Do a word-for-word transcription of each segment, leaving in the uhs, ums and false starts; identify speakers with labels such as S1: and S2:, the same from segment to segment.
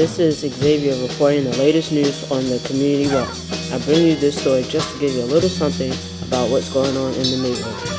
S1: This is Xavier reporting the latest news on the Community Walk. I bring you this story just to give you a little something about what's going on in the neighborhood.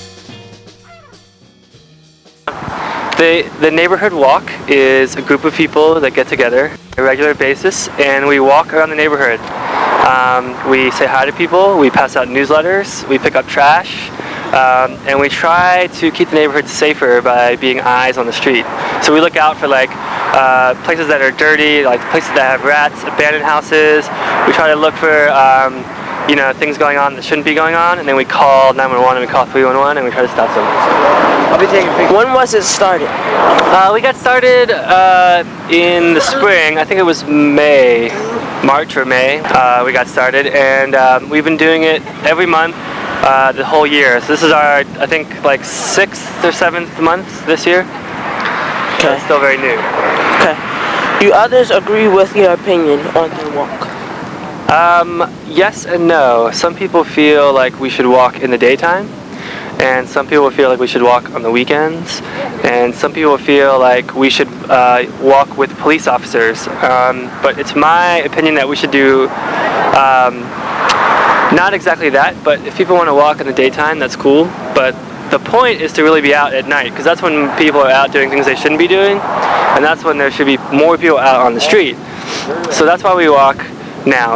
S2: The, the Neighborhood Walk is a group of people that get together on a regular basis, and we walk around the neighborhood. Um, we say hi to people, we pass out newsletters, we pick up trash, um, and we try to keep the neighborhood safer by being eyes on the street. So we look out for like uh, places that are dirty, like places that have rats, abandoned houses. We try to look for um, you know, things going on that shouldn't be going on, and then we call nine one one and we call three one one and we try to stop them.
S1: I'll be taking pictures. When was it started?
S2: Uh, we got started uh, in the spring. I think it was May, March or May. Uh, we got started, and um, we've been doing it every month uh, the whole year. So this is our, I think, like sixth or seventh month this year.
S1: Okay.
S2: So it's still very new.
S1: Okay. Do others agree with your opinion on the walk?
S2: Um, yes and no. Some people feel like we should walk in the daytime, and some people feel like we should walk on the weekends, and some people feel like we should uh, walk with police officers. Um, but it's my opinion that we should do um, not exactly that, but if people want to walk in the daytime, that's cool. But the point is to really be out at night, because that's when people are out doing things they shouldn't be doing, and that's when there should be more people out on the street. So that's why we walk now.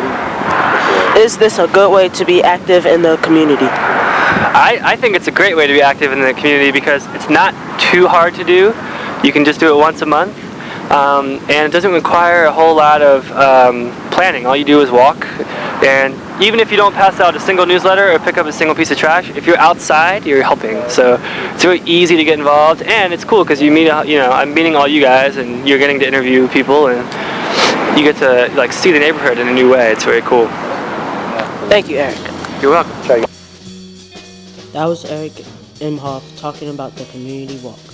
S1: Is this a good way to be active in the community?
S2: I, I think it's a great way to be active in the community because it's not too hard to do. You can just do it once a month, um, and it doesn't require a whole lot of um, planning. All you do is walk, and even if you don't pass out a single newsletter or pick up a single piece of trash, if you're outside, you're helping. So it's really easy to get involved, and it's cool because you meet, you know, I'm meeting all you guys, and you're getting to interview people, and you get to like see the neighborhood in a new way. It's very cool.
S1: Thank you, Eric.
S2: You're welcome.
S1: That was Eric Imhoff talking about the Community Walk.